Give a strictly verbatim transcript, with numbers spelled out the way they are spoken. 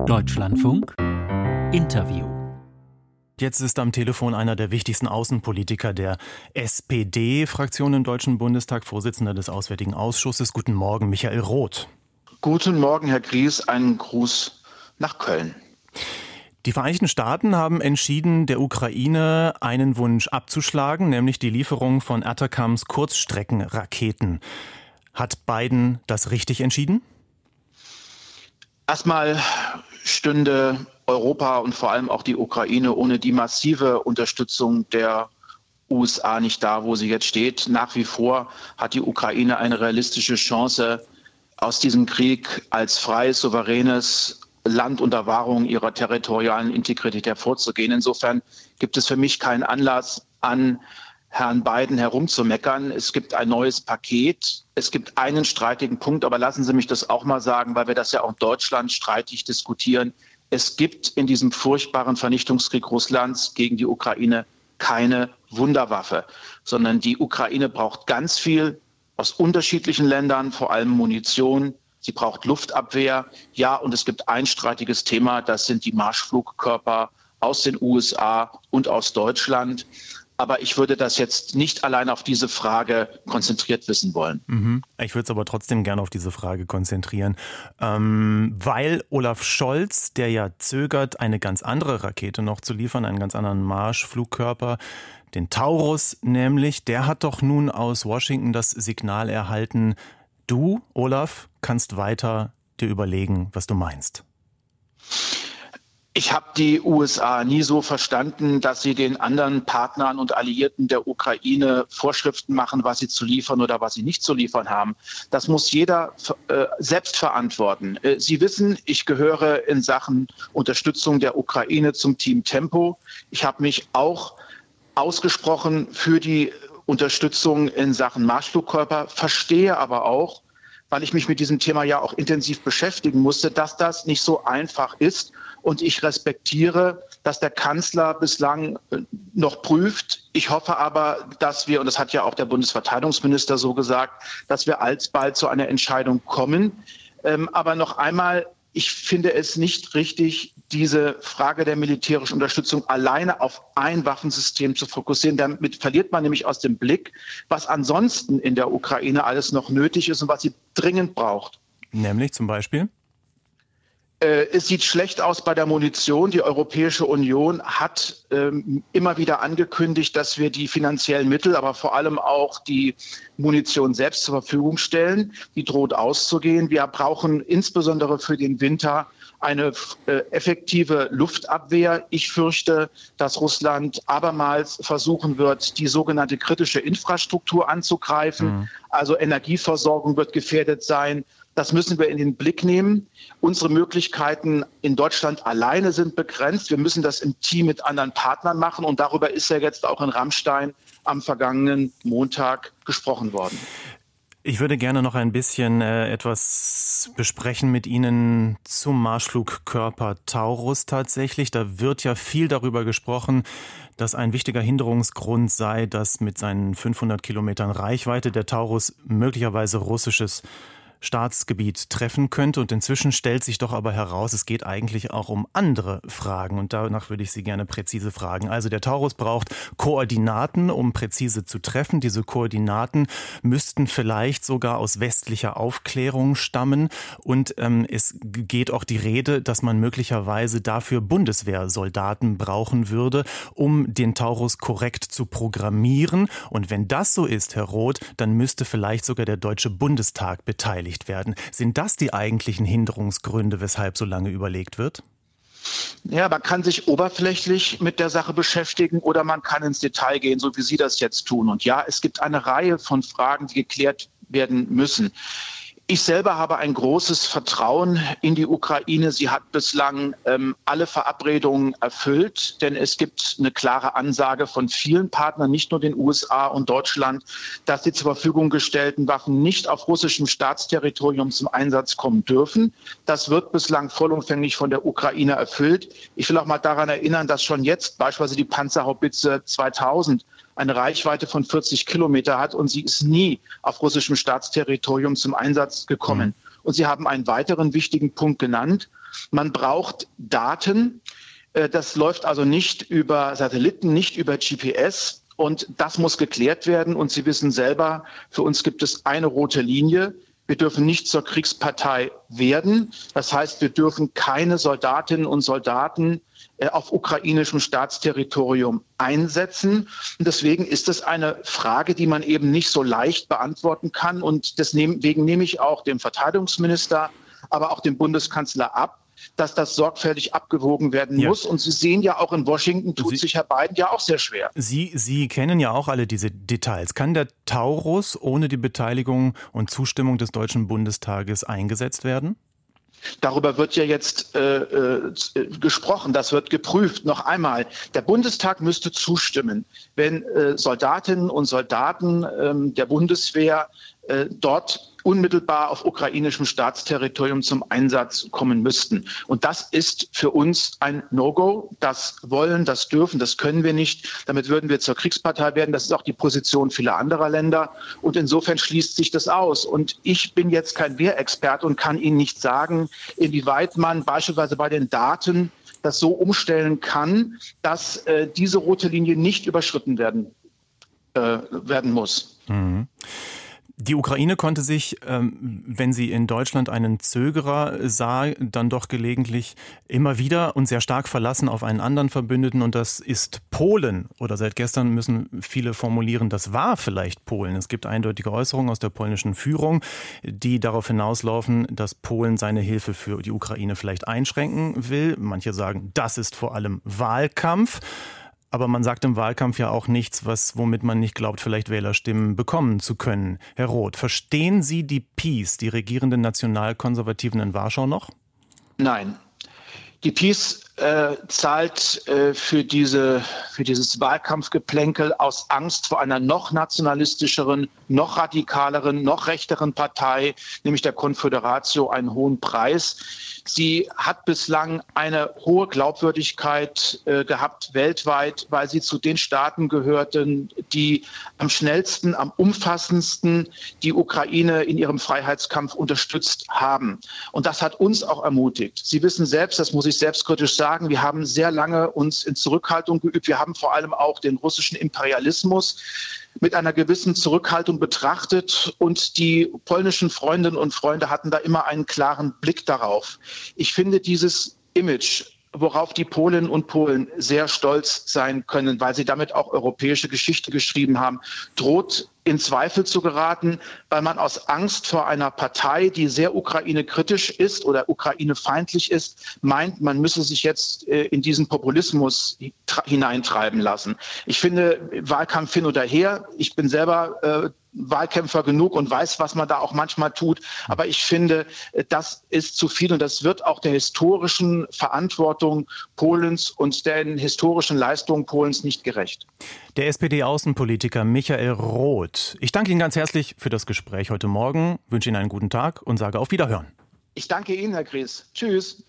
Deutschlandfunk Interview. Jetzt ist am Telefon einer der wichtigsten Außenpolitiker der S P D-Fraktion im Deutschen Bundestag, Vorsitzender des Auswärtigen Ausschusses. Guten Morgen, Michael Roth. Guten Morgen, Herr Gries. Einen Gruß nach Köln. Die Vereinigten Staaten haben entschieden, der Ukraine einen Wunsch abzuschlagen, nämlich die Lieferung von Atacams Kurzstreckenraketen. Hat Biden das richtig entschieden? Erstmal stünde Europa und vor allem auch die Ukraine ohne die massive Unterstützung der U S A nicht da, wo sie jetzt steht. Nach wie vor hat die Ukraine eine realistische Chance, aus diesem Krieg als freies, souveränes Land unter Wahrung ihrer territorialen Integrität hervorzugehen. Insofern gibt es für mich keinen Anlass, an Herrn Biden herumzumeckern. Es gibt ein neues Paket. Es gibt einen streitigen Punkt, aber lassen Sie mich das auch mal sagen, weil wir das ja auch in Deutschland streitig diskutieren. Es gibt in diesem furchtbaren Vernichtungskrieg Russlands gegen die Ukraine keine Wunderwaffe, sondern die Ukraine braucht ganz viel aus unterschiedlichen Ländern, vor allem Munition. Sie braucht Luftabwehr. Ja, und es gibt ein streitiges Thema, das sind die Marschflugkörper aus den U S A und aus Deutschland. Aber ich würde das jetzt nicht allein auf diese Frage konzentriert wissen wollen. Mhm. Ich würde es aber trotzdem gerne auf diese Frage konzentrieren, ähm, weil Olaf Scholz, der ja zögert, eine ganz andere Rakete noch zu liefern, einen ganz anderen Marschflugkörper, den Taurus nämlich, der hat doch nun aus Washington das Signal erhalten, du, Olaf, kannst weiter dir überlegen, was du meinst. Ich habe die U S A nie so verstanden, dass sie den anderen Partnern und Alliierten der Ukraine Vorschriften machen, was sie zu liefern oder was sie nicht zu liefern haben. Das muss jeder äh, selbst verantworten. Äh, Sie wissen, ich gehöre in Sachen Unterstützung der Ukraine zum Team Tempo. Ich habe mich auch ausgesprochen für die Unterstützung in Sachen Marschflugkörper, verstehe aber auch, weil ich mich mit diesem Thema ja auch intensiv beschäftigen musste, dass das nicht so einfach ist. Und ich respektiere, dass der Kanzler bislang noch prüft. Ich hoffe aber, dass wir, und das hat ja auch der Bundesverteidigungsminister so gesagt, dass wir alsbald zu einer Entscheidung kommen. Ähm, aber noch einmal, ich finde es nicht richtig, diese Frage der militärischen Unterstützung alleine auf ein Waffensystem zu fokussieren. Damit verliert man nämlich aus dem Blick, was ansonsten in der Ukraine alles noch nötig ist und was sie dringend braucht. Nämlich zum Beispiel? Es sieht schlecht aus bei der Munition. Die Europäische Union hat ähm, immer wieder angekündigt, dass wir die finanziellen Mittel, aber vor allem auch die Munition selbst zur Verfügung stellen. Die droht auszugehen. Wir brauchen insbesondere für den Winter eine äh, effektive Luftabwehr. Ich fürchte, dass Russland abermals versuchen wird, die sogenannte kritische Infrastruktur anzugreifen. Mhm. Also Energieversorgung wird gefährdet sein. Das müssen wir in den Blick nehmen. Unsere Möglichkeiten in Deutschland alleine sind begrenzt. Wir müssen das im Team mit anderen Partnern machen. Und darüber ist ja jetzt auch in Ramstein am vergangenen Montag gesprochen worden. Ich würde gerne noch ein bisschen äh, etwas besprechen mit Ihnen zum Marschflugkörper Taurus tatsächlich. Da wird ja viel darüber gesprochen, dass ein wichtiger Hinderungsgrund sei, dass mit seinen fünfhundert Kilometern Reichweite der Taurus möglicherweise russisches Staatsgebiet treffen könnte. Und inzwischen stellt sich doch aber heraus, es geht eigentlich auch um andere Fragen. Und danach würde ich Sie gerne präzise fragen. Also der Taurus braucht Koordinaten, um präzise zu treffen. Diese Koordinaten müssten vielleicht sogar aus westlicher Aufklärung stammen. Und ähm, es geht auch die Rede, dass man möglicherweise dafür Bundeswehrsoldaten brauchen würde, um den Taurus korrekt zu programmieren. Und wenn das so ist, Herr Roth, dann müsste vielleicht sogar der Deutsche Bundestag beteiligt werden. Sind das die eigentlichen Hinderungsgründe, weshalb so lange überlegt wird? Ja, man kann sich oberflächlich mit der Sache beschäftigen oder man kann ins Detail gehen, so wie Sie das jetzt tun. Und ja, es gibt eine Reihe von Fragen, die geklärt werden müssen. Ich selber habe ein großes Vertrauen in die Ukraine. Sie hat bislang ähm, alle Verabredungen erfüllt, denn es gibt eine klare Ansage von vielen Partnern, nicht nur den U S A und Deutschland, dass die zur Verfügung gestellten Waffen nicht auf russischem Staatsterritorium zum Einsatz kommen dürfen. Das wird bislang vollumfänglich von der Ukraine erfüllt. Ich will auch mal daran erinnern, dass schon jetzt beispielsweise die Panzerhaubitze zweitausend eine Reichweite von vierzig Kilometer hat und sie ist nie auf russischem Staatsterritorium zum Einsatz gekommen. Mhm. Und Sie haben einen weiteren wichtigen Punkt genannt. Man braucht Daten. Das läuft also nicht über Satelliten, nicht über G P S. Und das muss geklärt werden. Und Sie wissen selber, für uns gibt es eine rote Linie. Wir dürfen nicht zur Kriegspartei werden. Das heißt, wir dürfen keine Soldatinnen und Soldaten auf ukrainischem Staatsterritorium einsetzen. Und deswegen ist es eine Frage, die man eben nicht so leicht beantworten kann. Und deswegen nehme ich auch dem Verteidigungsminister, aber auch dem Bundeskanzler ab, dass das sorgfältig abgewogen werden muss. Ja. Und Sie sehen ja auch in Washington, tut Sie, sich Herr Biden ja auch sehr schwer. Sie, Sie kennen ja auch alle diese Details. Kann der Taurus ohne die Beteiligung und Zustimmung des Deutschen Bundestages eingesetzt werden? Darüber wird ja jetzt äh, äh, gesprochen, das wird geprüft. Noch einmal, der Bundestag müsste zustimmen, wenn äh, Soldatinnen und Soldaten äh, der Bundeswehr äh, dort unmittelbar auf ukrainischem Staatsterritorium zum Einsatz kommen müssten. Und das ist für uns ein No-Go. Das wollen, das dürfen, das können wir nicht. Damit würden wir zur Kriegspartei werden. Das ist auch die Position vieler anderer Länder. Und insofern schließt sich das aus. Und ich bin jetzt kein Wehrexperte und kann Ihnen nicht sagen, inwieweit man beispielsweise bei den Daten das so umstellen kann, dass äh, diese rote Linie nicht überschritten werden, äh, werden muss. Mhm. Die Ukraine konnte sich, ähm, wenn sie in Deutschland einen Zögerer sah, dann doch gelegentlich immer wieder und sehr stark verlassen auf einen anderen Verbündeten, und das ist Polen. Oder seit gestern müssen viele formulieren, das war vielleicht Polen. Es gibt eindeutige Äußerungen aus der polnischen Führung, die darauf hinauslaufen, dass Polen seine Hilfe für die Ukraine vielleicht einschränken will. Manche sagen, das ist vor allem Wahlkampf. Aber man sagt im Wahlkampf ja auch nichts, was, womit man nicht glaubt, vielleicht Wählerstimmen bekommen zu können. Herr Roth, verstehen Sie die PiS, die regierenden Nationalkonservativen in Warschau, noch? Nein. Die PiS äh, zahlt äh, für, diese, für dieses Wahlkampfgeplänkel aus Angst vor einer noch nationalistischeren, noch radikaleren, noch rechteren Partei, nämlich der Conföderatio, einen hohen Preis. Sie hat bislang eine hohe Glaubwürdigkeit äh, gehabt weltweit, weil sie zu den Staaten gehörten, die am schnellsten, am umfassendsten die Ukraine in ihrem Freiheitskampf unterstützt haben. Und das hat uns auch ermutigt. Sie wissen selbst, das muss ich selbstkritisch sagen, wir haben sehr lange uns in Zurückhaltung geübt. Wir haben vor allem auch den russischen Imperialismus mit einer gewissen Zurückhaltung betrachtet, und die polnischen Freundinnen und Freunde hatten da immer einen klaren Blick darauf. Ich finde dieses Image, worauf die Polinnen und Polen sehr stolz sein können, weil sie damit auch europäische Geschichte geschrieben haben, droht in Zweifel zu geraten, weil man aus Angst vor einer Partei, die sehr Ukraine-kritisch ist oder ukraine-feindlich ist, meint, man müsse sich jetzt äh, in diesen Populismus hineintreiben lassen. Ich finde, Wahlkampf hin oder her, ich bin selber äh, Wahlkämpfer genug und weiß, was man da auch manchmal tut. Aber ich finde, das ist zu viel, und das wird auch der historischen Verantwortung Polens und den historischen Leistungen Polens nicht gerecht. Der S P D-Außenpolitiker Michael Roth. Ich danke Ihnen ganz herzlich für das Gespräch heute Morgen, wünsche Ihnen einen guten Tag und sage auf Wiederhören. Ich danke Ihnen, Herr Gries. Tschüss.